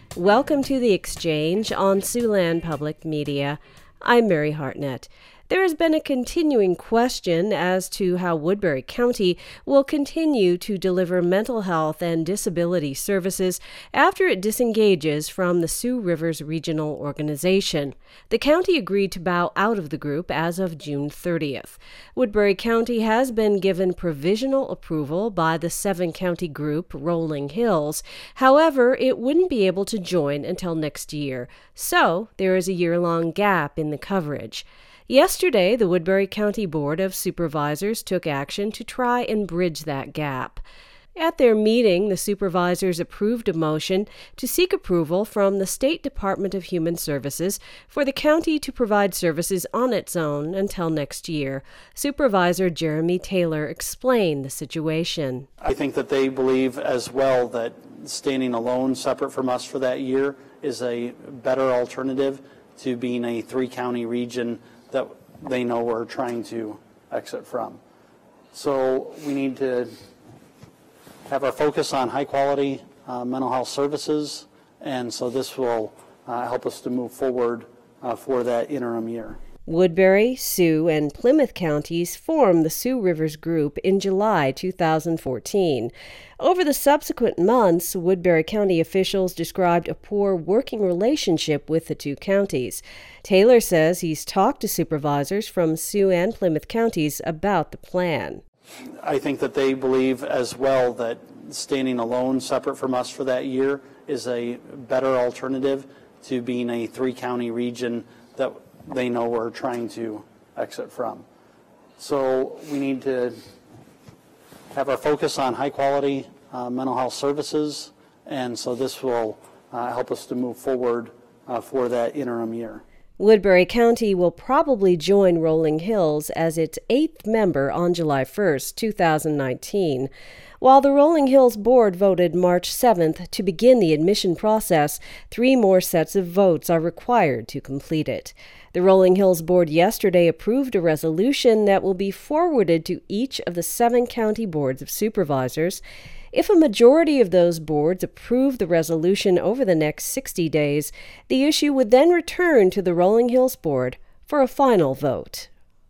Welcome to The Exchange on Siouxland Public Media. I'm Mary Hartnett. There has been a continuing question as to how Woodbury County will continue to deliver mental health and disability services after it disengages from the Sioux Rivers Regional Organization. The county agreed to bow out of the group as of June 30th. Woodbury County has been given provisional approval by the seven-county group Rolling Hills. However, it wouldn't be able to join until next year, so there is a year-long gap in the coverage. Yesterday, the Woodbury County Board of Supervisors took action to try and bridge that gap. At their meeting, the supervisors approved a motion to seek approval from the State Department of Human Services for the county to provide services on its own until next year. Supervisor Jeremy Taylor explained the situation. I think that they believe as well that standing alone, separate from us for that year, is a better alternative to being a three-county region that they know we're trying to exit from. So we need to have our focus on high-quality mental health services, and so this will help us to move forward for that interim year. Woodbury, Sioux, and Plymouth counties formed the Sioux Rivers Group in July 2014. Over the subsequent months, Woodbury County officials described a poor working relationship with the two counties. Taylor says he's talked to supervisors from Sioux and Plymouth counties about the plan. I think that they believe as well that standing alone, separate from us for that year, is a better alternative to being a three-county region that they know we're trying to exit from. So we need to have our focus on high-quality mental health services, and so this will help us to move forward for that interim year. Woodbury County will probably join Rolling Hills as its 8th member on July 1st, 2019. While the Rolling Hills Board voted March 7th to begin the admission process, 3 more sets of votes are required to complete it. The Rolling Hills Board yesterday approved a resolution that will be forwarded to each of the 7 county boards of supervisors. If a majority of those boards approve the resolution over the next 60 days, the issue would then return to the Rolling Hills Board for a final vote.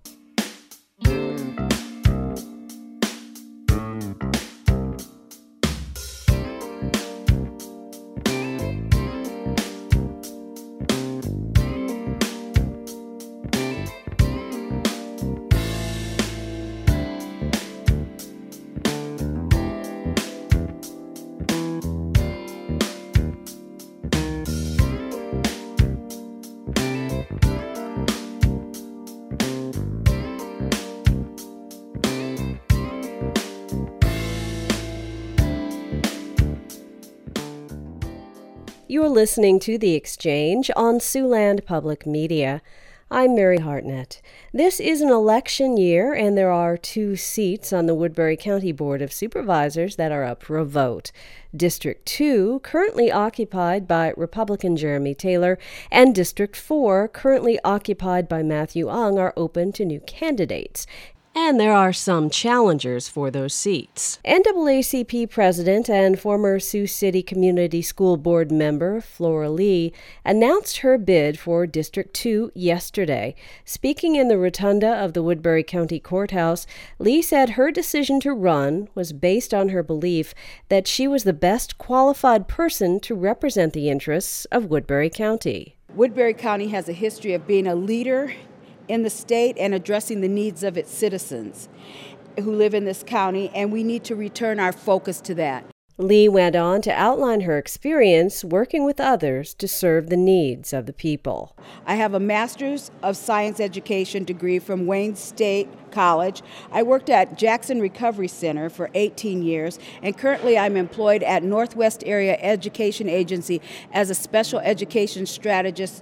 You're listening to The Exchange on Siouxland Public Media. I'm Mary Hartnett. This is an election year, and there are 2 seats on the Woodbury County Board of Supervisors that are up for a vote. District 2, currently occupied by Republican Jeremy Taylor, and District 4, currently occupied by Matthew Ung, are open to new candidates. And there are some challengers for those seats. NAACP President and former Sioux City Community School Board member Flora Lee announced her bid for District 2 yesterday. Speaking in the rotunda of the Woodbury County Courthouse, Lee said her decision to run was based on her belief that she was the best qualified person to represent the interests of Woodbury County. Woodbury County has a history of being a leader in the state and addressing the needs of its citizens who live in this county, and we need to return our focus to that. Lee went on to outline her experience working with others to serve the needs of the people. I have a Master's of Science Education degree from Wayne State College. I worked at Jackson Recovery Center for 18 years, and currently I'm employed at Northwest Area Education Agency as a special education strategist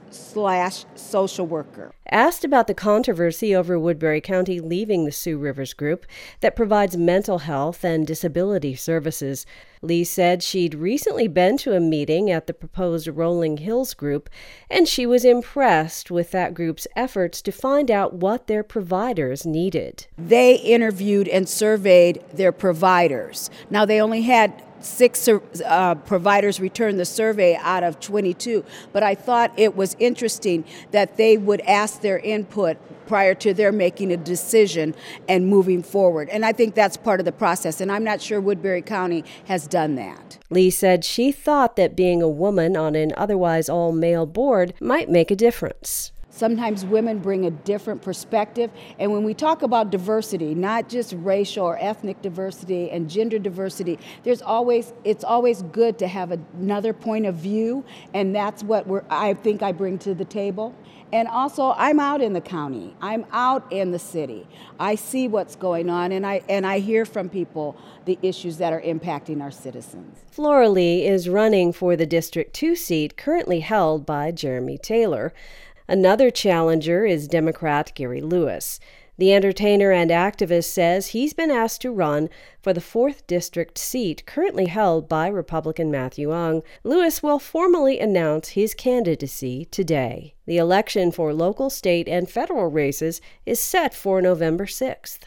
/ social worker. Asked about the controversy over Woodbury County leaving the Sioux Rivers Group that provides mental health and disability services, Lee said she'd recently been to a meeting at the proposed Rolling Hills Group, and she was impressed with that group's efforts to find out what their providers needed. They interviewed and surveyed their providers. Now, they only had 6 providers returned the survey out of 22. But I thought it was interesting that they would ask their input prior to their making a decision and moving forward. And I think that's part of the process. And I'm not sure Woodbury County has done that. Lee said she thought that being a woman on an otherwise all-male board might make a difference. Sometimes women bring a different perspective. And when we talk about diversity, not just racial or ethnic diversity and gender diversity, it's always good to have another point of view. And that's what I think I bring to the table. And also, I'm out in the county. I'm out in the city. I see what's going on, and I hear from people the issues that are impacting our citizens. Flora Lee is running for the District 2 seat currently held by Jeremy Taylor. Another challenger is Democrat Gary Lewis. The entertainer and activist says he's been asked to run for the 4th District seat currently held by Republican Matthew Ung. Lewis will formally announce his candidacy today. The election for local, state, and federal races is set for November 6th.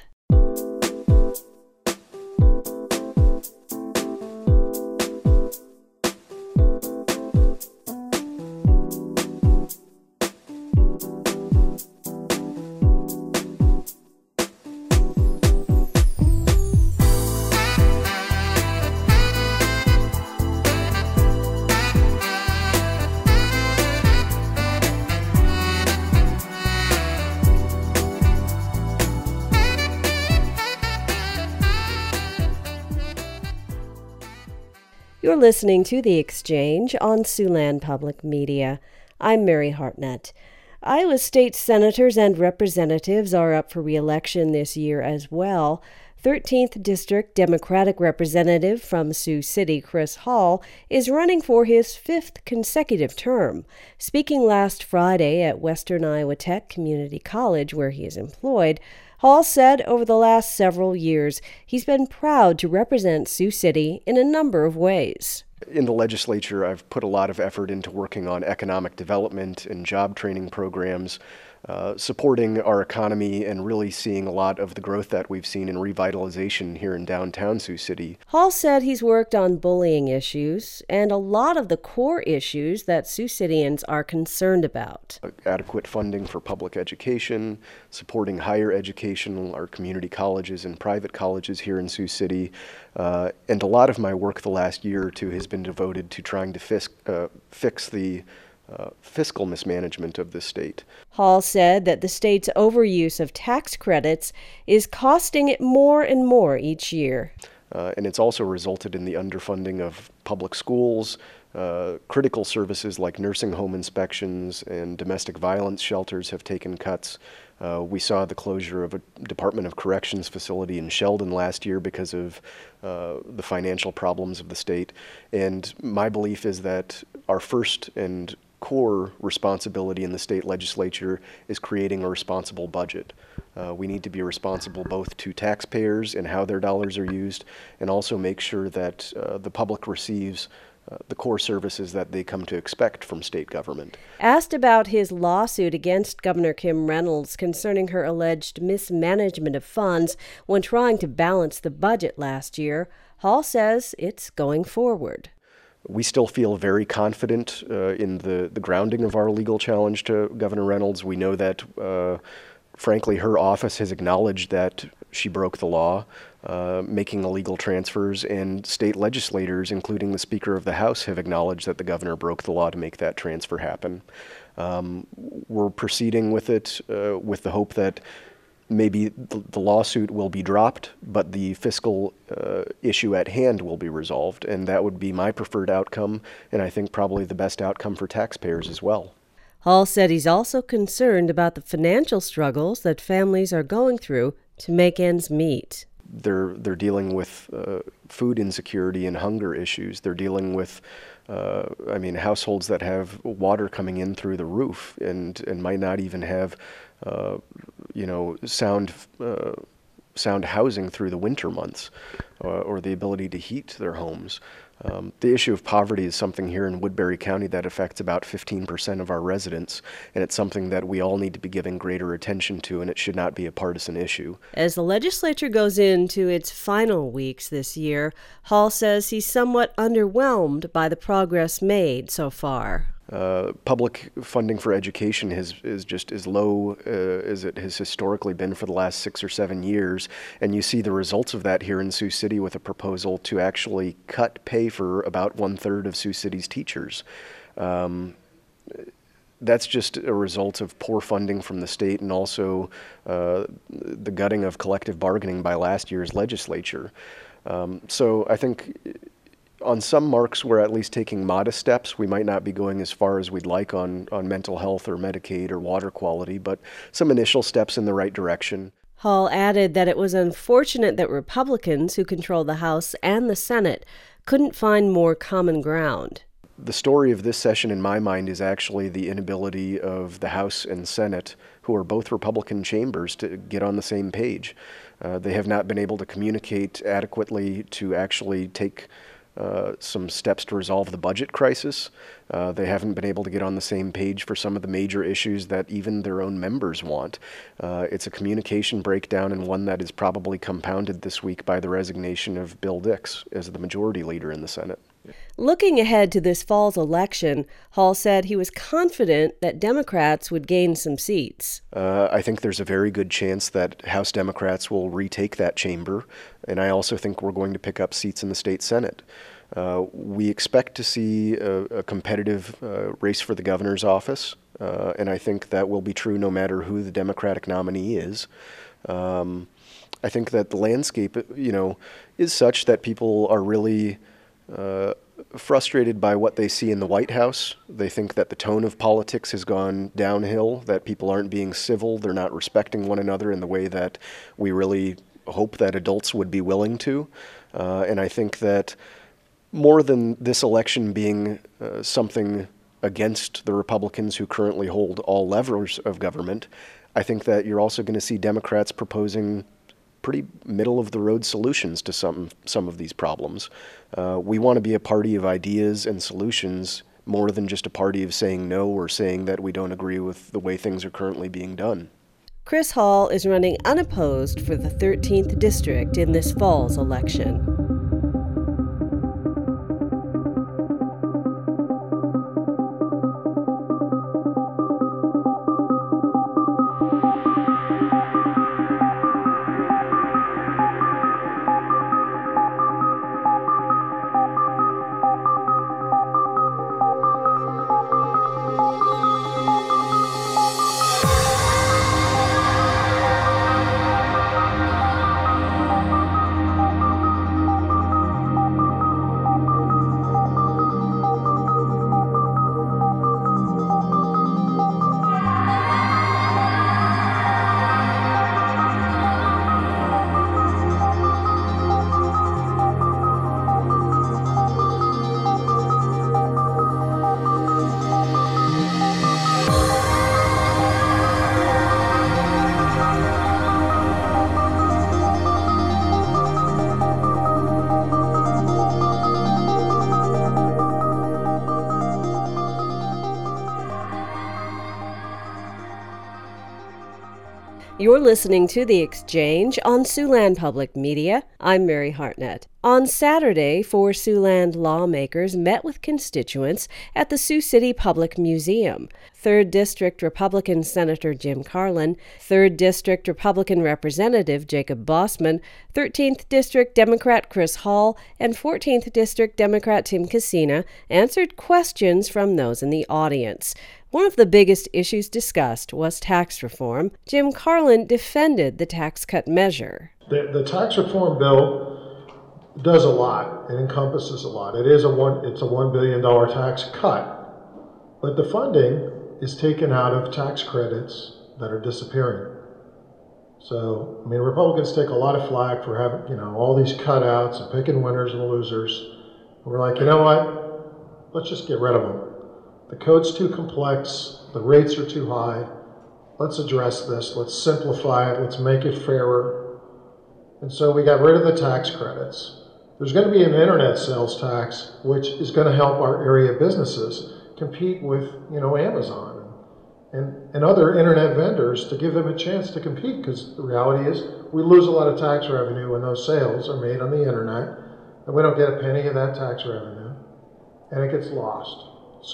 You're listening to The Exchange on Siouxland Public Media. I'm Mary Hartnett. Iowa state senators and representatives are up for re-election this year as well. 13th District Democratic Representative from Sioux City, Chris Hall, is running for his 5th consecutive term. Speaking last Friday at Western Iowa Tech Community College, where he is employed, Hall said over the last several years he's been proud to represent Sioux City in a number of ways. In the legislature, I've put a lot of effort into working on economic development and job training programs, supporting our economy and really seeing a lot of the growth that we've seen in revitalization here in downtown Sioux City. Hall said he's worked on bullying issues and a lot of the core issues that Sioux Cityans are concerned about. Adequate funding for public education, supporting higher education, our community colleges and private colleges here in Sioux City, and a lot of my work the last year or two has been devoted to trying to fix the fiscal mismanagement of the state. Hall said that the state's overuse of tax credits is costing it more and more each year. And it's also resulted in the underfunding of public schools, critical services like nursing home inspections and domestic violence shelters have taken cuts. We saw the closure of a Department of Corrections facility in Sheldon last year because of the financial problems of the state. And my belief is that our first and core responsibility in the state legislature is creating a responsible budget. We need to be responsible both to taxpayers and how their dollars are used, and also make sure that the public receives the core services that they come to expect from state government. Asked about his lawsuit against Governor Kim Reynolds concerning her alleged mismanagement of funds when trying to balance the budget last year, Hall says it's going forward. We still feel very confident in the grounding of our legal challenge to Governor Reynolds. We know that, frankly, her office has acknowledged that she broke the law, making illegal transfers, and state legislators, including the Speaker of the House, have acknowledged that the governor broke the law to make that transfer happen. We're proceeding with it with the hope that maybe the lawsuit will be dropped, but the fiscal issue at hand will be resolved, and that would be my preferred outcome, and I think probably the best outcome for taxpayers as well. Hall said he's also concerned about the financial struggles that families are going through to make ends meet. They're dealing with food insecurity and hunger issues. They're dealing with households that have water coming in through the roof and might not even have sound sound housing through the winter months, or the ability to heat their homes. The issue of poverty is something here in Woodbury County that affects about 15% of our residents, and it's something that we all need to be giving greater attention to, and it should not be a partisan issue. As the legislature goes into its final weeks this year, Hall says he's somewhat underwhelmed by the progress made so far. Public funding for education is just as low as it has historically been for the last 6 or 7 years, and you see the results of that here in Sioux City with a proposal to actually cut pay for about 1/3 of Sioux City's teachers. That's just a result of poor funding from the state and also the gutting of collective bargaining by last year's legislature. So I think on some marks, we're at least taking modest steps. We might not be going as far as we'd like on mental health or Medicaid or water quality, but some initial steps in the right direction. Hall added that it was unfortunate that Republicans, who control the House and the Senate, couldn't find more common ground. The story of this session, in my mind, is actually the inability of the House and Senate, who are both Republican chambers, to get on the same page. They have not been able to communicate adequately to actually take some steps to resolve the budget crisis. They haven't been able to get on the same page for some of the major issues that even their own members want. It's a communication breakdown, and one that is probably compounded this week by the resignation of Bill Dix as the majority leader in the Senate. Looking ahead to this fall's election, Hall said he was confident that Democrats would gain some seats. I think there's a very good chance that House Democrats will retake that chamber, and I also think we're going to pick up seats in the state Senate. We expect to see a competitive race for the governor's office, and I think that will be true no matter who the Democratic nominee is. I think that the landscape, is such that people are really frustrated by what they see in the White House. They think that the tone of politics has gone downhill, that people aren't being civil, they're not respecting one another in the way that we really hope that adults would be willing to. And I think that more than this election being something against the Republicans who currently hold all levers of government, I think that you're also going to see Democrats proposing pretty middle-of-the-road solutions to some of these problems. We want to be a party of ideas and solutions more than just a party of saying no or saying that we don't agree with the way things are currently being done. Chris Hall is running unopposed for the 13th District in this fall's election. You're listening to The Exchange on Siouxland Public Media. I'm Mary Hartnett. On Saturday, 4 Siouxland lawmakers met with constituents at the Sioux City Public Museum. 3rd District Republican Senator Jim Carlin, 3rd District Republican Representative Jacob Bossman, 13th District Democrat Chris Hall, and 14th District Democrat Tim Cassina answered questions from those in the audience. One of the biggest issues discussed was tax reform. Jim Carlin defended the tax cut measure. The tax reform bill does a lot. It encompasses a lot. It's a $1 billion tax cut, but the funding is taken out of tax credits that are disappearing. So, Republicans take a lot of flack for having, all these cutouts and picking winners and losers. And we're like, you know what? Let's just get rid of them. The code's too complex, the rates are too high. Let's address this, let's simplify it, let's make it fairer. And so we got rid of the tax credits. There's going to be an internet sales tax, which is going to help our area businesses compete with, Amazon and other internet vendors to give them a chance to compete, because the reality is we lose a lot of tax revenue when those sales are made on the internet, and we don't get a penny of that tax revenue, and it gets lost.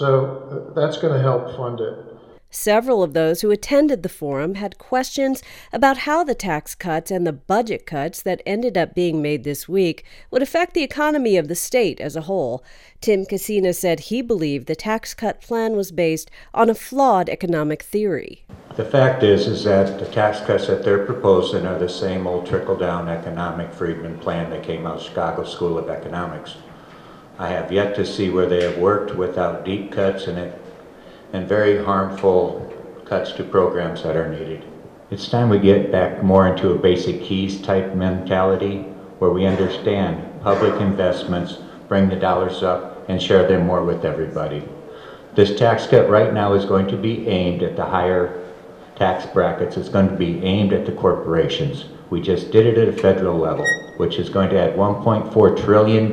So that's going to help fund it. Several of those who attended the forum had questions about how the tax cuts and the budget cuts that ended up being made this week would affect the economy of the state as a whole. Tim Cassina said he believed the tax cut plan was based on a flawed economic theory. The fact is that the tax cuts that they're proposing are the same old trickle-down economic Friedman plan that came out of Chicago School of Economics. I have yet to see where they have worked without deep cuts and very harmful cuts to programs that are needed. It's time we get back more into a basic keys type mentality where we understand public investments, bring the dollars up, and share them more with everybody. This tax cut right now is going to be aimed at the higher tax brackets. It's going to be aimed at the corporations. We just did it at a federal level, which is going to add $1.4 trillion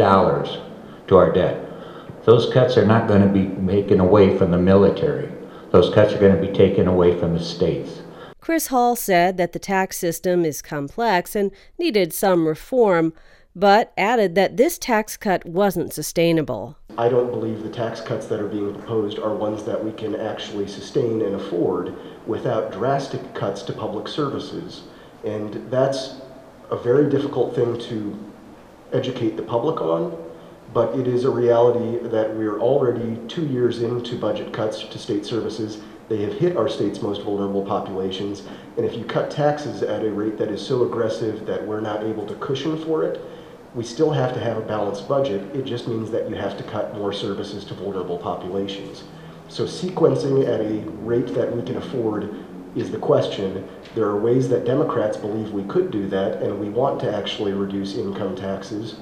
to our debt. Those cuts are not going to be taken away from the military. Those cuts are going to be taken away from the states. Chris Hall said that the tax system is complex and needed some reform, but added that this tax cut wasn't sustainable. I don't believe the tax cuts that are being proposed are ones that we can actually sustain and afford without drastic cuts to public services. And that's a very difficult thing to educate the public on. But it is a reality that we're already 2 years into budget cuts to state services. They have hit our state's most vulnerable populations. And if you cut taxes at a rate that is so aggressive that we're not able to cushion for it, we still have to have a balanced budget. It just means that you have to cut more services to vulnerable populations. So sequencing at a rate that we can afford is the question. There are ways that Democrats believe we could do that, and we want to actually reduce income taxes.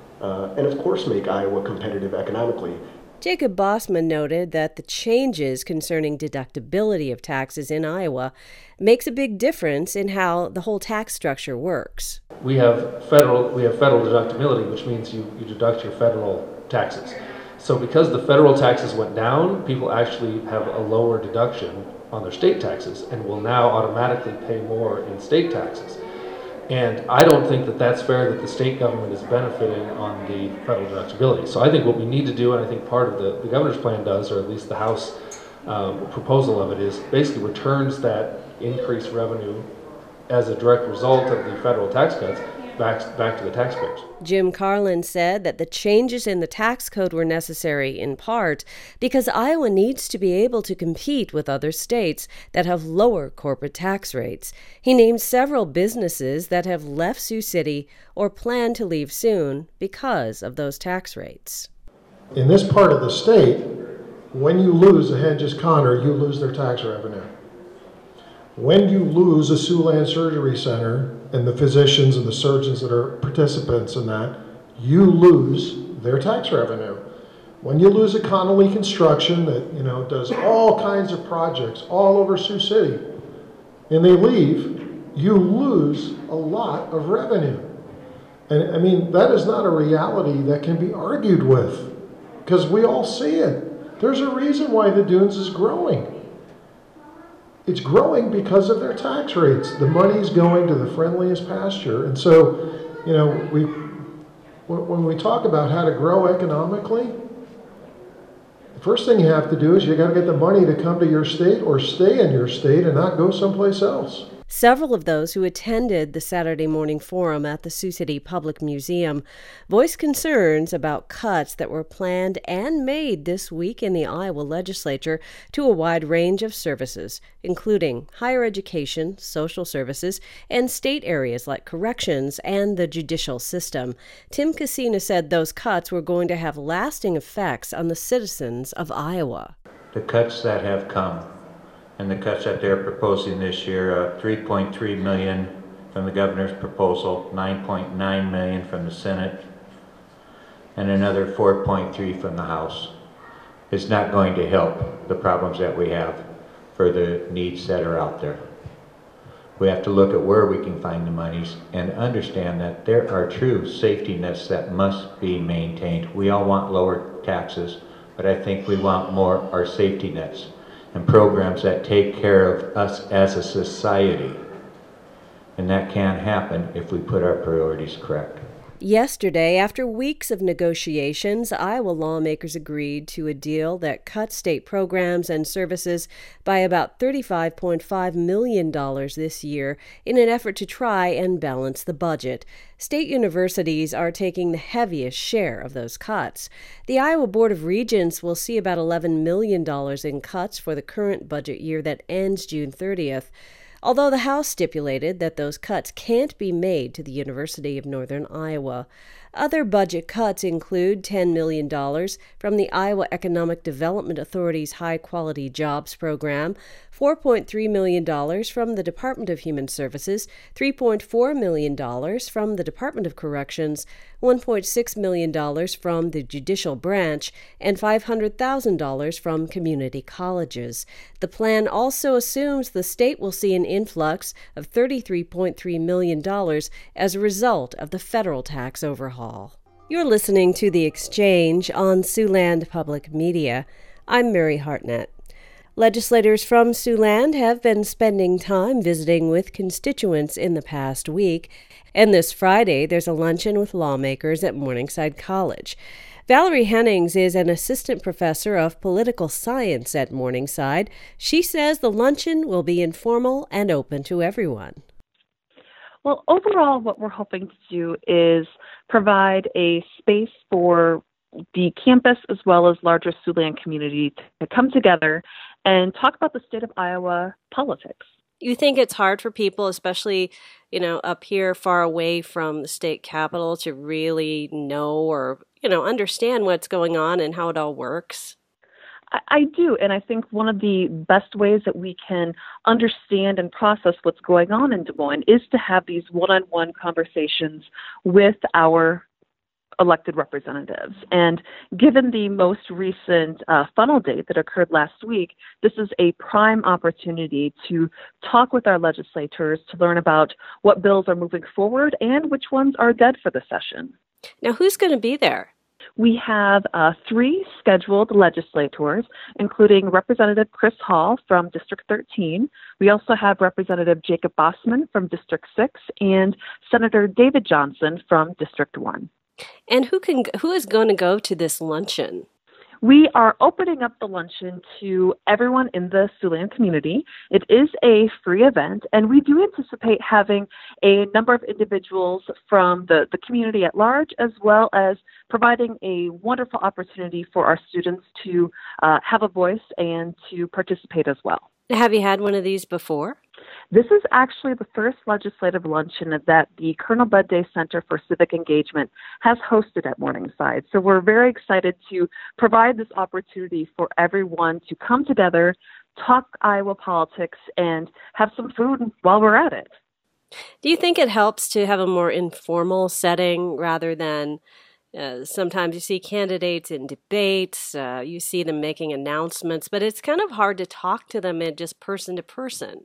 And of course make Iowa competitive economically. Jacob Bossman noted that the changes concerning deductibility of taxes in Iowa makes a big difference in how the whole tax structure works. We have federal deductibility, which means you deduct your federal taxes. So because the federal taxes went down, people actually have a lower deduction on their state taxes and will now automatically pay more in state taxes. And I don't think that that's fair that the state government is benefiting on the federal deductibility. So I think what we need to do, and I think part of the governor's plan does, or at least the House proposal of it, is basically returns that increased revenue as a direct result of the federal tax cuts back to the taxpayers. Jim Carlin said that the changes in the tax code were necessary in part because Iowa needs to be able to compete with other states that have lower corporate tax rates. He named several businesses that have left Sioux City or plan to leave soon because of those tax rates. In this part of the state, when you lose a Hedges Conner, you lose their tax revenue. When you lose a Siouxland Surgery Center and the physicians and the surgeons that are participants in that, you lose their tax revenue. When you lose a Connolly Construction that does all kinds of projects all over Sioux City, and they leave, you lose a lot of revenue. And I mean, that is not a reality that can be argued with, because we all see it. There's a reason why the Dunes is growing. It's growing because of their tax rates. The money's going to the friendliest pasture. And so, when we talk about how to grow economically, the first thing you have to do is you got to get the money to come to your state or stay in your state and not go someplace else. Several of those who attended the Saturday morning forum at the Sioux City Public Museum voiced concerns about cuts that were planned and made this week in the Iowa legislature to a wide range of services, including higher education, social services, and state areas like corrections and the judicial system. Tim Cassina said those cuts were going to have lasting effects on the citizens of Iowa. The cuts that have come and the cuts that they're proposing this year, $3.3 million from the governor's proposal, $9.9 million from the Senate, and another $4.3 from the House, is not going to help the problems that we have for the needs that are out there. We have to look at where we can find the monies and understand that there are true safety nets that must be maintained. We all want lower taxes, but I think we want more our safety nets and programs that take care of us as a society. And that can happen if we put our priorities correct. Yesterday, after weeks of negotiations, Iowa lawmakers agreed to a deal that cut state programs and services by about $35.5 million this year in an effort to try and balance the budget. State universities are taking the heaviest share of those cuts. The Iowa Board of Regents will see about $11 million in cuts for the current budget year that ends June 30th. Although the House stipulated that those cuts can't be made to the University of Northern Iowa. Other budget cuts include $10 million from the Iowa Economic Development Authority's High Quality Jobs Program, $4.3 million from the Department of Human Services, $3.4 million from the Department of Corrections, $1.6 million from the Judicial Branch, and $500,000 from community colleges. The plan also assumes the state will see an influx of $33.3 million as a result of the federal tax overhaul. You're listening to The Exchange on Siouxland Public Media. I'm Mary Hartnett. Legislators from Siouxland have been spending time visiting with constituents in the past week, and this Friday there's a luncheon with lawmakers at Morningside College. Valerie Hennings is an assistant professor of political science at Morningside. She says the luncheon will be informal and open to everyone. Well, overall, what we're hoping to do is provide a space for the campus as well as larger Siouxland community to come together and talk about the state of Iowa politics. You think it's hard for people, especially, up here far away from the state capitol, to really know or, understand what's going on and how it all works? I do, and I think one of the best ways that we can understand and process what's going on in Des Moines is to have these one-on-one conversations with our elected representatives. And given the most recent funnel date that occurred last week, this is a prime opportunity to talk with our legislators to learn about what bills are moving forward and which ones are dead for the session. Now, who's going to be there? We have 3 scheduled legislators, including Representative Chris Hall from District 13. We also have Representative Jacob Bossman from District 6 and Senator David Johnson from District 1. And who is going to go to this luncheon? We are opening up the luncheon to everyone in the Siouxland community. It is a free event, and we do anticipate having a number of individuals from the community at large, as well as providing a wonderful opportunity for our students to have a voice and to participate as well. Have you had one of these before? This is actually the first legislative luncheon that the Colonel Bud Day Center for Civic Engagement has hosted at Morningside. So we're very excited to provide this opportunity for everyone to come together, talk Iowa politics, and have some food while we're at it. Do you think it helps to have a more informal setting rather than sometimes you see candidates in debates, you see them making announcements, but it's kind of hard to talk to them in just person to person?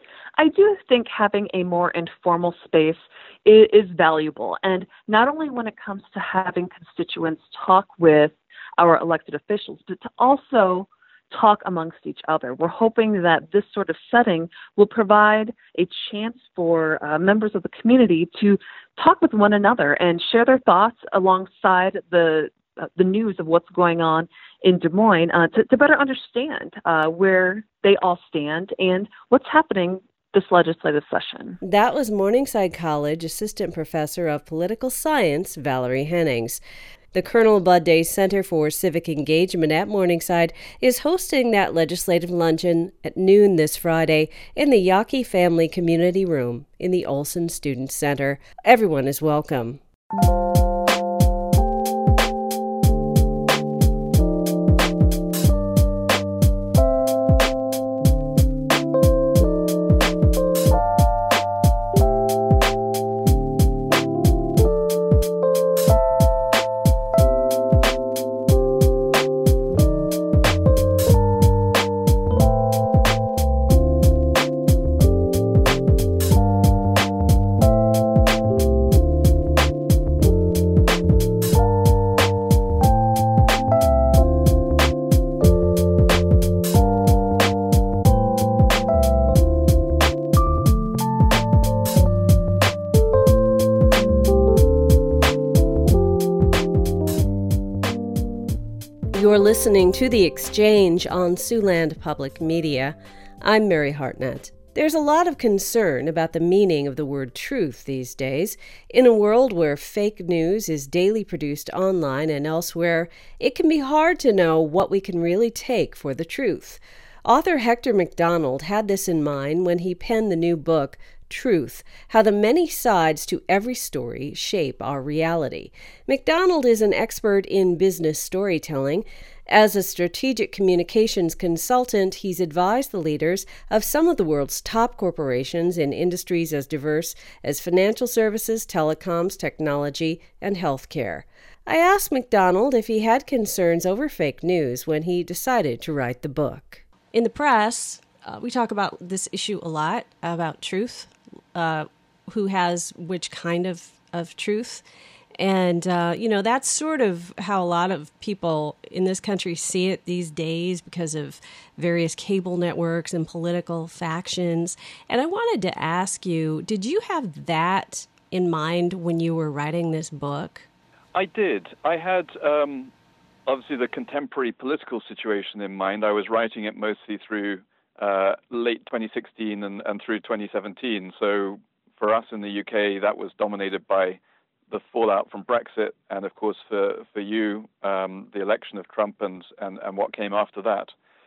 I do think having a more informal space is valuable, and not only when it comes to having constituents talk with our elected officials, but to also talk amongst each other. We're hoping that this sort of setting will provide a chance for members of the community to talk with one another and share their thoughts alongside the news of what's going on in Des Moines to better understand where they all stand and what's happening this legislative session. That was Morningside College Assistant Professor of Political Science, Valerie Hennings. The Colonel Bud Day Center for Civic Engagement at Morningside is hosting that legislative luncheon at noon this Friday in the Yawkey Family Community Room in the Olson Student Center. Everyone is welcome. You're listening to The Exchange on Siouxland Public Media. I'm Mary Hartnett. There's a lot of concern about the meaning of the word truth these days. In a world where fake news is daily produced online and elsewhere, it can be hard to know what we can really take for the truth. Author Hector MacDonald had this in mind when he penned the new book, Truth, How the Many Sides to Every Story Shape Our Reality. MacDonald is an expert in business storytelling. As a strategic communications consultant, he's advised the leaders of some of the world's top corporations in industries as diverse as financial services, telecoms, technology, and healthcare. I asked MacDonald if he had concerns over fake news when he decided to write the book. In the press, we talk about this issue a lot, about truth, who has which kind of truth. And, that's sort of how a lot of people in this country see it these days because of various cable networks and political factions. And I wanted to ask you, did you have that in mind when you were writing this book? I did. I had, obviously, the contemporary political situation in mind. I was writing it mostly through late 2016 and through 2017. So for us in the UK, that was dominated by the fallout from Brexit, and of course for you, the election of Trump and what came after that.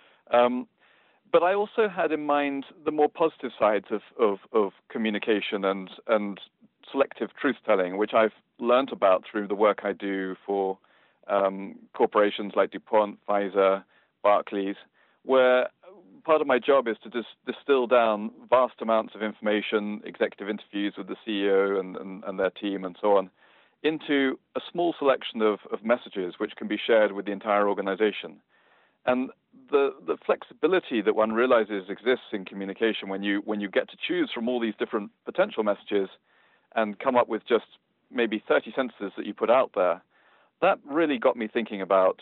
But I also had in mind the more positive sides of communication and selective truth-telling, which I've learned about through the work I do for corporations like DuPont, Pfizer, Barclays, where part of my job is to just distill down vast amounts of information, executive interviews with the CEO and their team and so on, into a small selection of messages which can be shared with the entire organization. And the flexibility that one realizes exists in communication when you get to choose from all these different potential messages and come up with just maybe 30 sentences that you put out there, that really got me thinking about,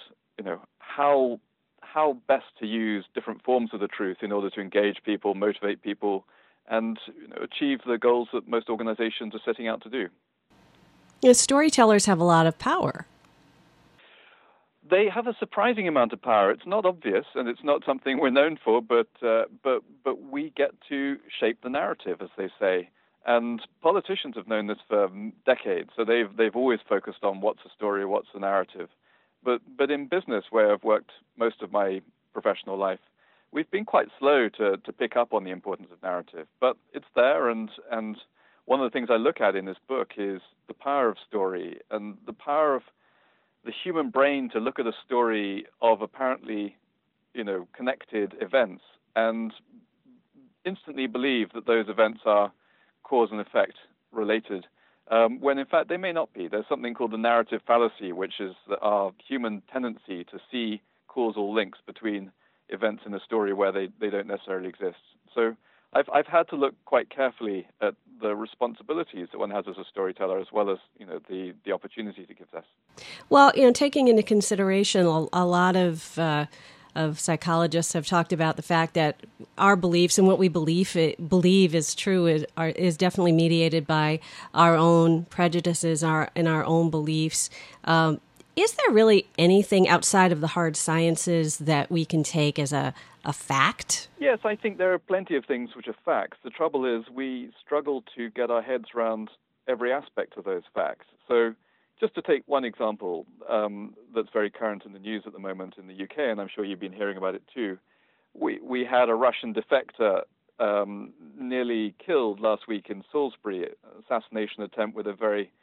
how best to use different forms of the truth in order to engage people, motivate people, and achieve the goals that most organizations are setting out to do. Storytellers have a lot of power. They have a surprising amount of power. It's not obvious, and it's not something we're known for, but we get to shape the narrative, as they say. And politicians have known this for decades, so they've always focused on what's a story, what's the narrative. But in business, where I've worked most of my professional life, we've been quite slow to pick up on the importance of narrative. But it's there, and one of the things I look at in this book is the power of story and the power of the human brain to look at a story of apparently, connected events and instantly believe that those events are cause and effect related. When in fact they may not be. There's something called the narrative fallacy, which is our human tendency to see causal links between events in a story where they don't necessarily exist. So I've had to look quite carefully at the responsibilities that one has as a storyteller, as well as the opportunities it gives us. Well, taking into consideration a lot of psychologists have talked about the fact that our beliefs and what we believe is true is definitely mediated by our own prejudices and our own beliefs. Is there really anything outside of the hard sciences that we can take as a fact? Yes, I think there are plenty of things which are facts. The trouble is we struggle to get our heads around every aspect of those facts. So just to take one example that's very current in the news at the moment in the UK, and I'm sure you've been hearing about it too, we had a Russian defector nearly killed last week in Salisbury, assassination attempt with a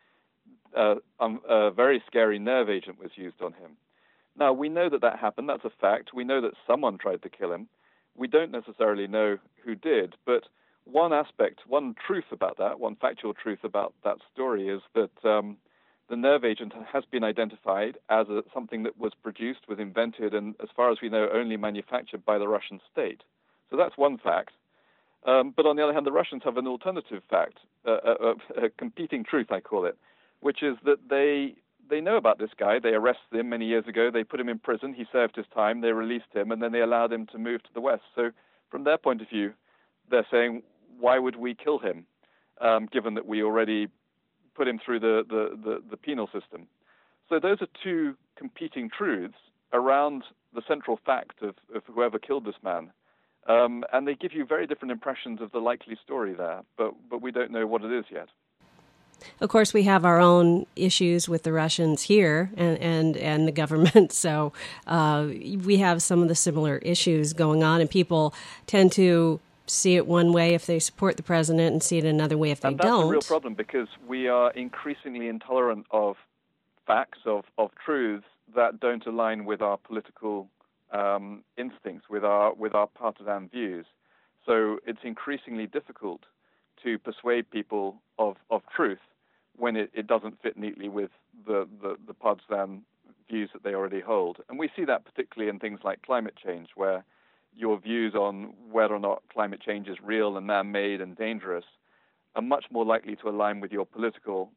very scary nerve agent was used on him. Now, we know that happened. That's a fact. We know that someone tried to kill him. We don't necessarily know who did, but one truth about that, one factual truth about that story is that the nerve agent has been identified as something that was produced, was invented, and as far as we know, only manufactured by the Russian state. So that's one fact. But on the other hand, the Russians have an alternative fact, a competing truth, I call it, which is that they know about this guy. They arrested him many years ago. They put him in prison. He served his time. They released him, and then they allowed him to move to the West. So from their point of view, they're saying, why would we kill him, given that we already put him through the penal system? So those are two competing truths, around the central fact of whoever killed this man. And they give you very different impressions of the likely story there, but we don't know what it is yet. Of course, we have our own issues with the Russians here and the government, so we have some of the similar issues going on, and people tend to see it one way if they support the president and see it another way if they don't. And that's a real problem, because we are increasingly intolerant of facts, of truths that don't align with our political instincts, with our partisan views. So it's increasingly difficult to persuade people of truth when it doesn't fit neatly with the partisan views that they already hold. And we see that particularly in things like climate change, where your views on whether or not climate change is real and man-made and dangerous are much more likely to align with your political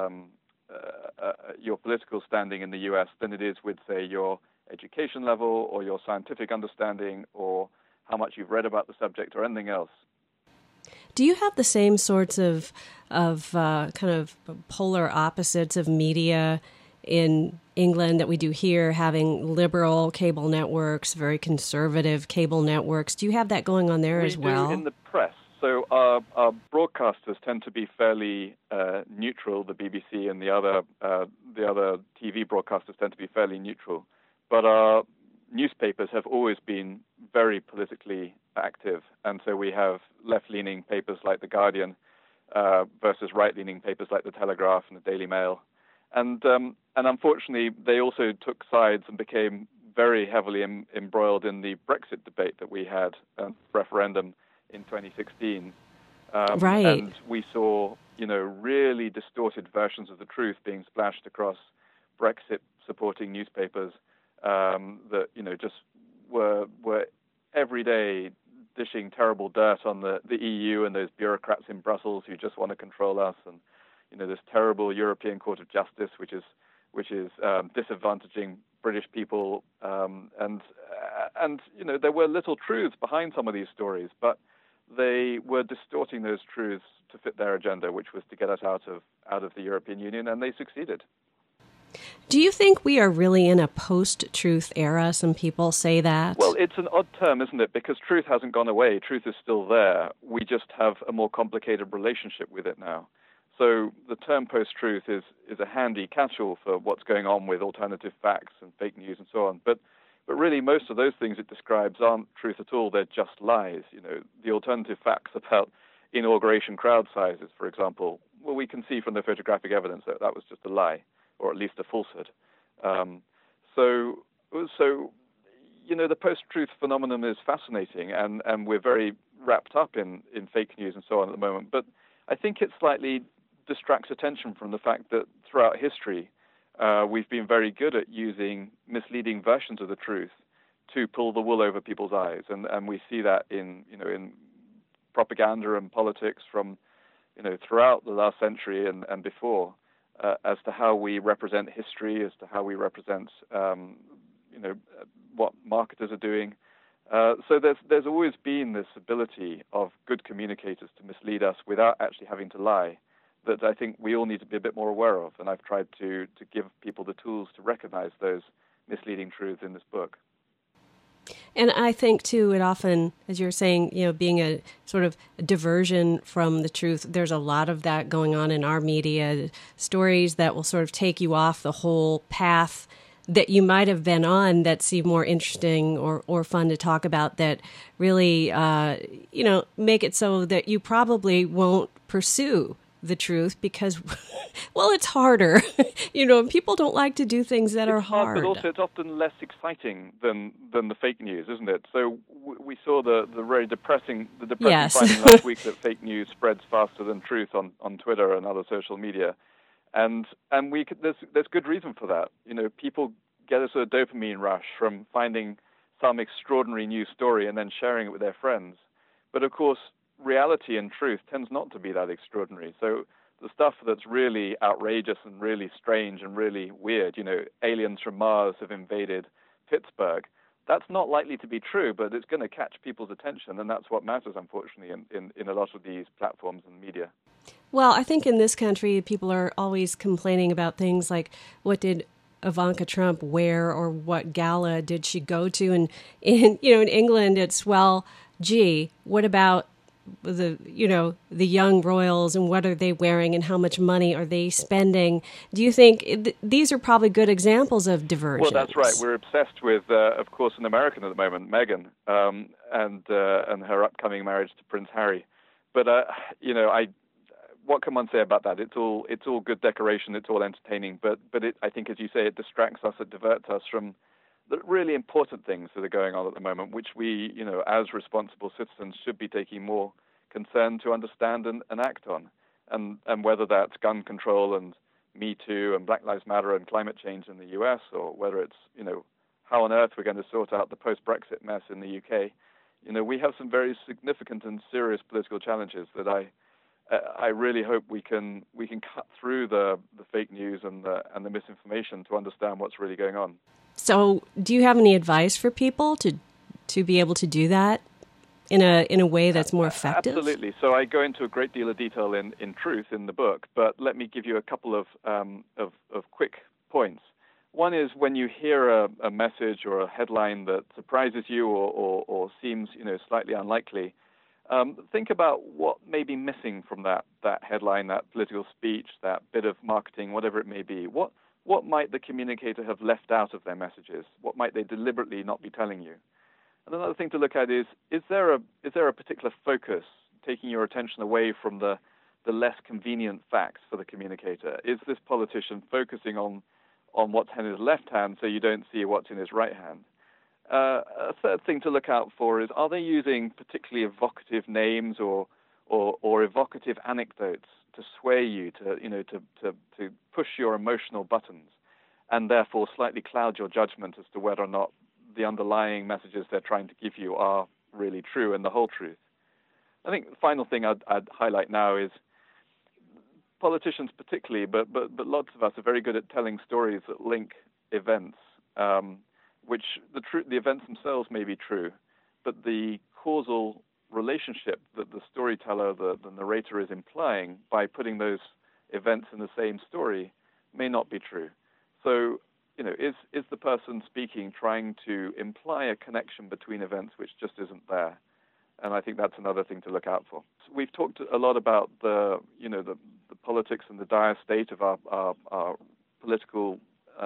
standing in the U.S. than it is with, say, your education level or your scientific understanding or how much you've read about the subject or anything else. Do you have the same sorts of kind of polar opposites of media in England that we do here, having liberal cable networks, very conservative cable networks? Do you have that going on there as well? We do in the press. So our broadcasters tend to be fairly neutral. The BBC and the other TV broadcasters tend to be fairly neutral. But our newspapers have always been very politically active, and so we have left-leaning papers like The Guardian versus right-leaning papers like The Telegraph and The Daily Mail. And unfortunately, they also took sides and became very heavily embroiled in the Brexit debate that we had, referendum in 2016. Right. And we saw, really distorted versions of the truth being splashed across Brexit-supporting newspapers that, just were every day dishing terrible dirt on the EU and those bureaucrats in Brussels who just want to control us, and this terrible European Court of Justice, which is disadvantaging British people, and there were little truths behind some of these stories, but they were distorting those truths to fit their agenda, which was to get us out of the European Union, and they succeeded. Do you think we are really in a post-truth era? Some people say that. Well, it's an odd term, isn't it? Because truth hasn't gone away. Truth is still there. We just have a more complicated relationship with it now. So the term post-truth is a handy catch-all for what's going on with alternative facts and fake news and so on. But really, most of those things it describes aren't truth at all. They're just lies. The alternative facts about inauguration crowd sizes, for example, well, we can see from the photographic evidence that that was just a lie, or at least a falsehood. So the post-truth phenomenon is fascinating, and we're very wrapped up in fake news and so on at the moment. But I think it slightly distracts attention from the fact that throughout history, we've been very good at using misleading versions of the truth to pull the wool over people's eyes, and we see that in propaganda and politics from throughout the last century and before, as to how we represent history, as to how we represent what marketers are doing. So there's always been this ability of good communicators to mislead us without actually having to lie, that I think we all need to be a bit more aware of. And I've tried to give people the tools to recognize those misleading truths in this book. And I think, too, it often, as you're saying, being a sort of diversion from the truth, there's a lot of that going on in our media, stories that will sort of take you off the whole path that you might have been on that seem more interesting or fun to talk about, that really, make it so that you probably won't pursue the truth because, well, it's harder. People don't like to do things that are hard. But also it's often less exciting than the fake news, isn't it? So we saw the very depressing Yes. finding last week that fake news spreads faster than truth on Twitter and other social media. And there's good reason for that. People get a sort of dopamine rush from finding some extraordinary news story and then sharing it with their friends. But of course, reality and truth tends not to be that extraordinary. So the stuff that's really outrageous and really strange and really weird, aliens from Mars have invaded Pittsburgh, that's not likely to be true, but it's going to catch people's attention, and that's what matters, unfortunately, in a lot of these platforms and media. Well, I think in this country, people are always complaining about things like, what did Ivanka Trump wear, or what gala did she go to? And in England, it's, well, gee, what about the young royals, and what are they wearing, and how much money are they spending? Do you think these are probably good examples of divergence? Well, that's right. We're obsessed with, of course, an American at the moment, Meghan, and her upcoming marriage to Prince Harry. But what can one say about that? It's all good decoration. It's all entertaining. But I think, as you say, it distracts us. It diverts us from the really important things that are going on at the moment, which we, as responsible citizens, should be taking more concern to understand and act on. And whether that's gun control and Me Too and Black Lives Matter and climate change in the US, or whether it's, how on earth we're going to sort out the post-Brexit mess in the UK, we have some very significant and serious political challenges that I really hope we can cut through the fake news and the misinformation to understand what's really going on. So, do you have any advice for people to be able to do that in a way that's more effective? Absolutely. So I go into a great deal of detail in Truth in the book, but let me give you a couple of quick points. One is, when you hear a message or a headline that surprises you or seems slightly unlikely, think about what may be missing from that headline, that political speech, that bit of marketing, whatever it may be. What might the communicator have left out of their messages? What might they deliberately not be telling you? And another thing to look at is there a particular focus taking your attention away from the less convenient facts for the communicator? Is this politician focusing on what's in his left hand so you don't see what's in his right hand? A third thing to look out for is, are they using particularly evocative names or evocative anecdotes to sway you, to push your emotional buttons, and therefore slightly cloud your judgment as to whether or not the underlying messages they're trying to give you are really true and the whole truth? I think the final thing I'd highlight now is, politicians particularly, but lots of us are very good at telling stories that link events, which the events themselves may be true, but the causal relationship that the storyteller, the narrator, is implying by putting those events in the same story may not be true. So, is the person speaking trying to imply a connection between events which just isn't there? And I think that's another thing to look out for. So we've talked a lot about the politics and the dire state of our political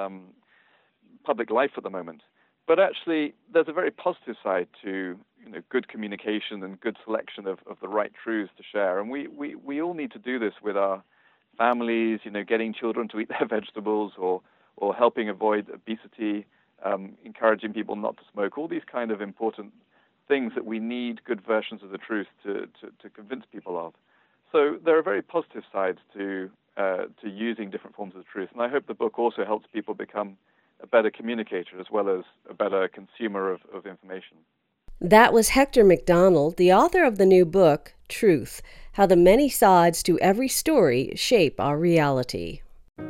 public life at the moment. But actually, there's a very positive side to good communication and good selection of the right truths to share. And we all need to do this with our families, getting children to eat their vegetables, or helping avoid obesity, encouraging people not to smoke, all these kind of important things that we need good versions of the truth to convince people of. So there are very positive sides to using different forms of the truth. And I hope the book also helps people become a better communicator as well as a better consumer of information. That was Hector MacDonald, the author of the new book, Truth: How the Many Sides to Every Story Shape Our Reality.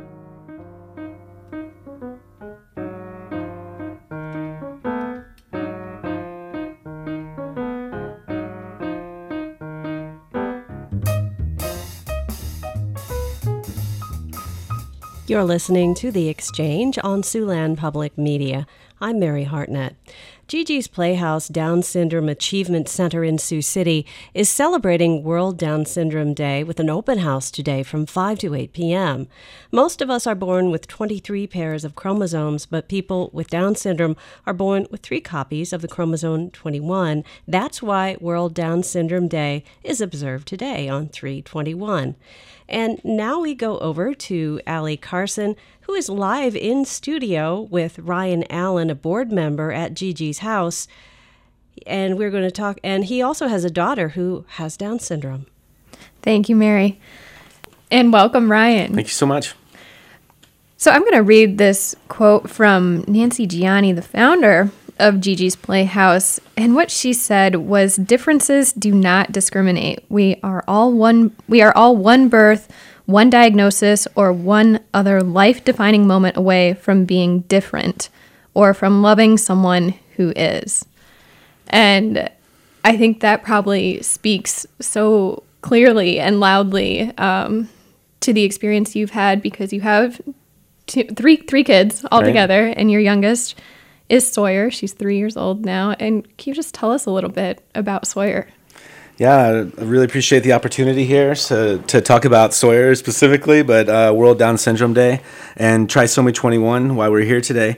You're listening to The Exchange on Siouxland Public Media. I'm Mary Hartnett. Gigi's Playhouse Down Syndrome Achievement Center in Sioux City is celebrating World Down Syndrome Day with an open house today from 5 to 8 p.m. Most of us are born with 23 pairs of chromosomes, but people with Down syndrome are born with 3 copies of the chromosome 21. That's why World Down Syndrome Day is observed today on 3/21. And now we go over to Allie Carson, who is live in studio with Ryan Allen, a board member at Gigi's house. And we're going to talk, and he also has a daughter who has Down syndrome. Thank you, Mary. And welcome, Ryan. Thank you so much. So I'm going to read this quote from Nancy Gianni, the founder of Gigi's Playhouse, and what she said was, "Differences do not discriminate. We are all one birth, one diagnosis, or one other life-defining moment away from being different, or from loving someone who is." And I think that probably speaks so clearly and loudly to the experience you've had, because you have three kids altogether, right. And your youngest is Sawyer. She's 3 years old now. And can you just tell us a little bit about Sawyer? Yeah, I really appreciate the opportunity here to talk about Sawyer specifically, but World Down Syndrome Day and Trisomy 21 while we're here today.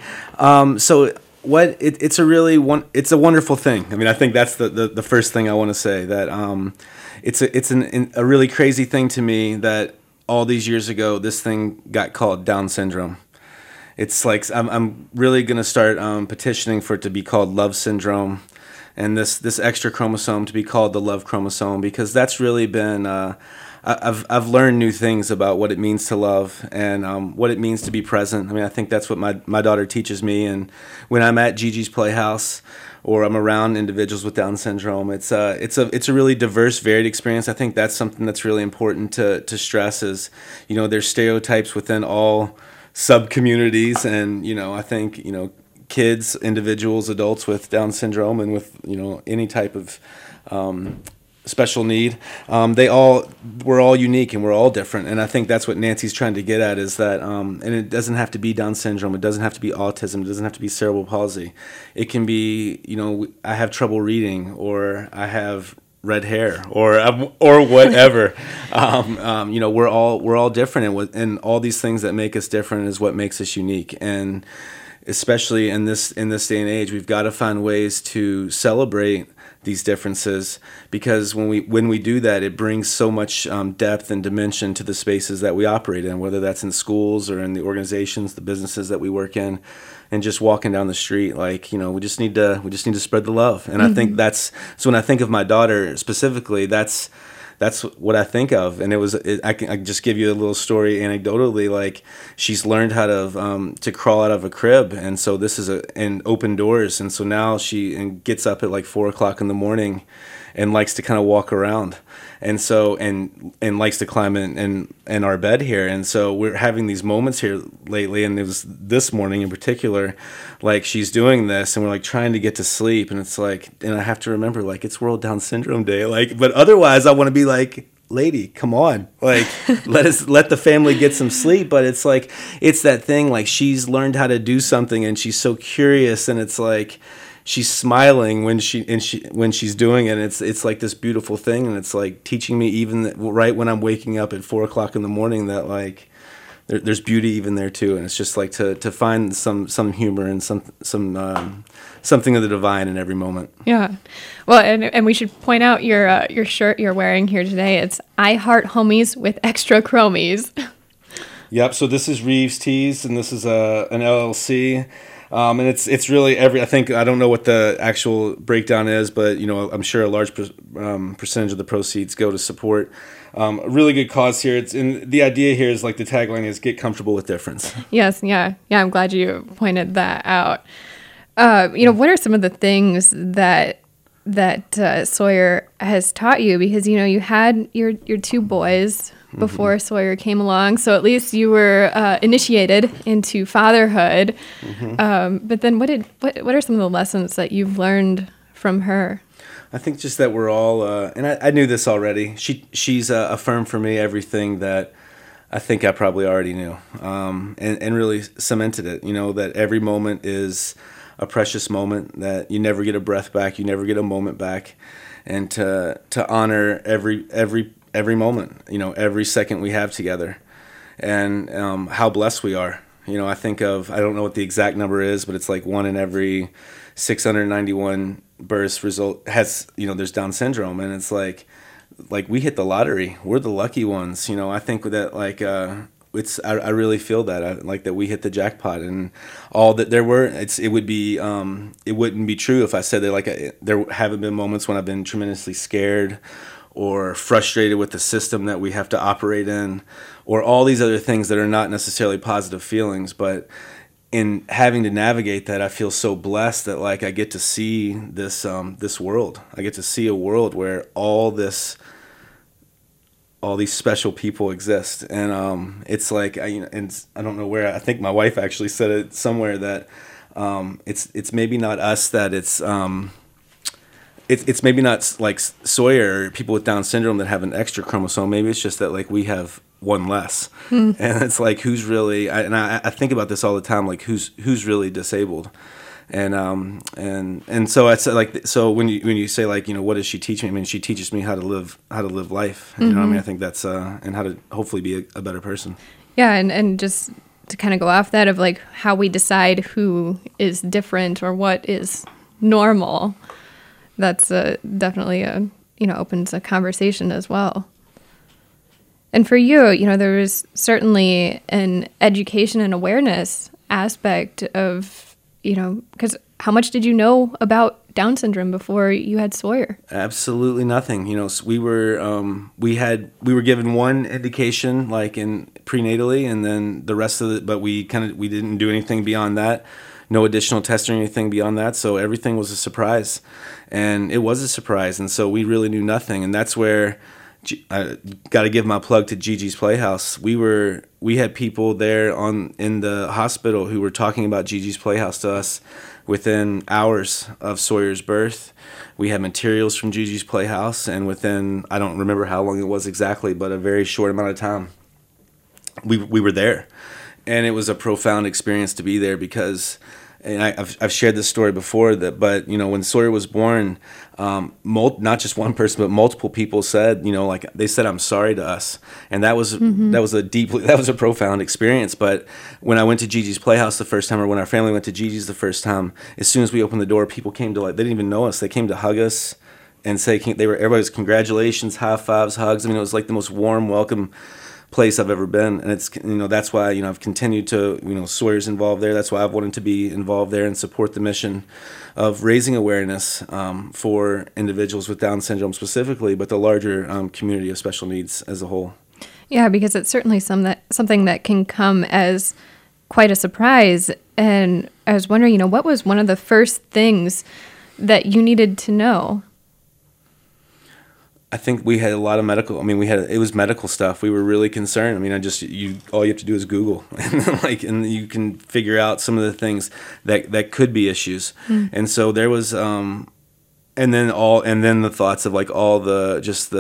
It's a wonderful thing. I mean, I think that's the first thing I want to say, that it's a really crazy thing to me that all these years ago this thing got called Down syndrome. It's like I'm really going to start petitioning for it to be called love syndrome, and this extra chromosome to be called the love chromosome, because that's really been I've learned new things about what it means to love and what it means to be present. I mean, I think that's what my daughter teaches me, and when I'm at Gigi's Playhouse or I'm around individuals with Down syndrome, it's a really diverse, varied experience. I think that's something that's really important to stress is, there's stereotypes within all sub-communities, and, I think, kids, individuals, adults with Down syndrome and with, any type of special need, we're all unique and we're all different. And I think that's what Nancy's trying to get at, is that, and it doesn't have to be Down syndrome, it doesn't have to be autism, it doesn't have to be cerebral palsy. It can be, I have trouble reading, or I have red hair, or whatever. We're all different, and all these things that make us different is what makes us unique. And especially in this day and age, we've got to find ways to celebrate these differences, because when we do that, it brings so much depth and dimension to the spaces that we operate in, whether that's in schools or in the organizations, the businesses that we work in, and just walking down the street. Like, we just need to spread the love. And I think so when I think of my daughter specifically, that's what I think of. And I can just give you a little story anecdotally. Like, she's learned how to crawl out of a crib, and so this is and open doors. And so now she gets up at like 4:00 in the morning, and likes to kind of walk around, and so and likes to climb in our bed here. And so we're having these moments here lately, and it was this morning in particular, like she's doing this, and we're like trying to get to sleep, and it's like, and I have to remember, like, it's World Down Syndrome Day, like, but otherwise I want to be like, lady, come on, like, let the family get some sleep. But it's like, it's that thing, like, she's learned how to do something, and she's so curious, and it's like she's smiling when she's doing it. And it's like this beautiful thing, and it's like teaching me, even right when I'm waking up at 4:00 in the morning, that like there's beauty even there too. And it's just like to find some humor and something of the divine in every moment. Yeah. Well, and we should point out your shirt you're wearing here today. It's I Heart Homies with Extra Chromies. Yep. So this is Reeves Tees, and this is an LLC. And it's really I think, I don't know what the actual breakdown is, but, I'm sure a large percentage of the proceeds go to support a really good cause here. And the idea here is, like, the tagline is get comfortable with difference. Yes. Yeah. I'm glad you pointed that out. What are some of the things that Sawyer has taught you? Because, you had your two boys before Sawyer came along, so at least you were initiated into fatherhood. But then what are some of the lessons that you've learned from her? I think just that we're all, and I knew this already, she's affirmed for me everything that I think I probably already knew, and really cemented it, that every moment is a precious moment, that you never get a breath back, you never get a moment back, and to honor every moment, every second we have together, and how blessed we are. I think of, I don't know what the exact number is, but it's like 1 in every 691 births has, there's Down syndrome, and it's like we hit the lottery. We're the lucky ones. I think that, like, I really feel that, like, that we hit the jackpot, and all that there were. It wouldn't be true if I said that, like, there haven't been moments when I've been tremendously scared or frustrated with the system that we have to operate in, or all these other things that are not necessarily positive feelings. But in having to navigate that, I feel so blessed that, like, I get to see this world. I get to see a world where all these special people exist, and it's like, and I don't know where, I think my wife actually said it somewhere, that it's maybe not us, that it's maybe not like Sawyer or people with Down syndrome that have an extra chromosome. Maybe it's just that, like, we have one less. And it's like, who's really, I think about this all the time, like who's really disabled. And so it's like, so when you say like, what does she teach me? I mean, she teaches me how to live life. You know what I mean? I think that's, and how to hopefully be a better person. Yeah. And just to kind of go off that of like how we decide who is different or what is normal, that's definitely opens a conversation as well. And for you, there was certainly an education and awareness aspect of, because how much did you know about Down syndrome before you had Sawyer? Absolutely nothing. We were given one indication like in prenatally, and then the rest of it, but we didn't do anything beyond that. No additional testing or anything beyond that. So everything was a surprise, and it was a surprise. And so we really knew nothing. And that's where I got to give my plug to Gigi's Playhouse. We had people there in the hospital who were talking about Gigi's Playhouse to us within hours of Sawyer's birth. We had materials from Gigi's Playhouse, and within, I don't remember how long it was exactly, but a very short amount of time, we were there. And it was a profound experience to be there because, and I've shared this story before, but when Sawyer was born, not just one person, but multiple people said, like they said, "I'm sorry" to us, and that was a profound experience. But when I went to Gigi's Playhouse the first time, or when our family went to Gigi's the first time, as soon as we opened the door, people came to they didn't even know us. They came to hug us and say everybody was congratulations, high fives, hugs. I mean, it was like the most warm, welcome place I've ever been, and it's that's why I've continued to Sawyer's involved there. That's why I've wanted to be involved there and support the mission of raising awareness for individuals with Down syndrome specifically, but the larger community of special needs as a whole. Yeah, because it's certainly something that can come as quite a surprise. And I was wondering, what was one of the first things that you needed to know? I think we had a lot of medical. I mean, it was medical stuff. We were really concerned. I mean, all you have to do is Google, and you can figure out some of the things that could be issues. And so there was, and then the thoughts of like all the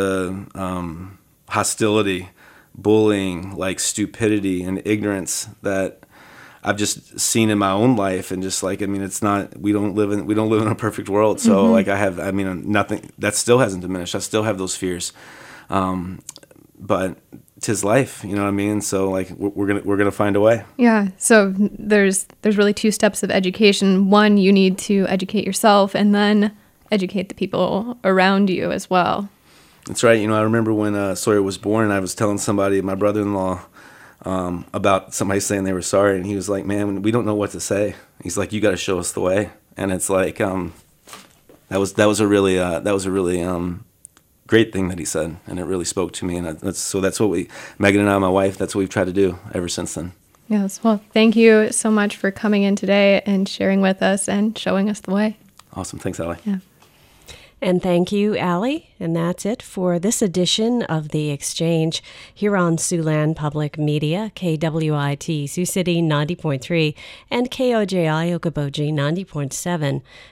hostility, bullying, like stupidity and ignorance that I've just seen in my own life, and just like, I mean, it's not, we don't live in a perfect world. So like nothing that still hasn't diminished. I still have those fears. But 'tis life, you know what I mean? So like, we're going to find a way. Yeah. So there's really two steps of education. One, you need to educate yourself, and then educate the people around you as well. That's right. I remember when Sawyer was born, I was telling somebody, my brother-in-law, about somebody saying they were sorry, and he was like, "Man, we don't know what to say." He's like, "You got to show us the way." And it's like, that was a really great thing that he said, and it really spoke to me. And that's what Megan and I, my wife, that's what we've tried to do ever since then. Yes. Well, thank you so much for coming in today and sharing with us and showing us the way. Awesome. Thanks, Allie. Yeah. And thank you, Allie. And that's it for this edition of The Exchange here on Siouxland Public Media, KWIT Sioux City 90.3 and KOJI Okoboji 90.7.